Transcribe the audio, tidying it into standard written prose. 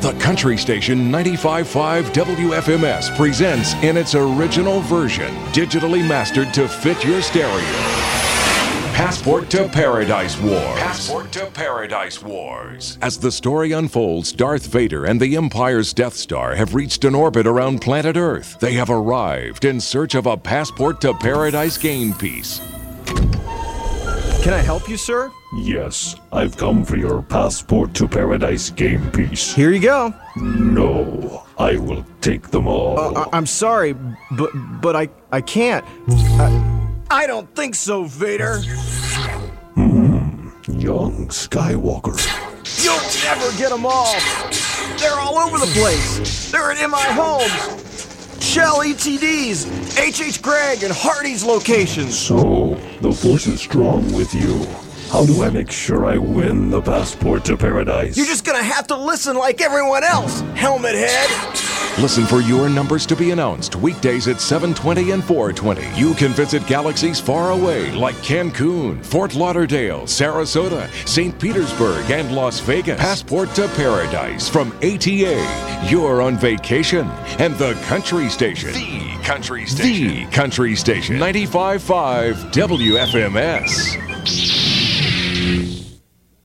The country station 95.5 WFMS presents in its original version, digitally mastered to fit your stereo. Passport to Paradise Wars. Passport to Paradise Wars. As the story unfolds, Darth Vader and the Empire's Death Star have reached an orbit around planet Earth. They have arrived in search of a Passport to Paradise game piece. Can I help you, sir? Yes, I've come for your Passport to Paradise game piece. Here you go. No, I will take them all. I'm sorry, but I can't. I don't think so, Vader. Young Skywalker. You'll never get them all. They're all over the place. They're at MI Homes, Shell ETDs, HH Gregg, and Hardy's locations. So, the Force is strong with you. How do I make sure I win the Passport to Paradise? You're just gonna have to listen like everyone else, Helmet Head. Listen for your numbers to be announced weekdays at 7:20 and 4:20. You can visit galaxies far away like Cancun, Fort Lauderdale, Sarasota, St. Petersburg, and Las Vegas. Passport to Paradise from ATA. You're on vacation. And the country station. The country station. The country station. 95.5 WFMS.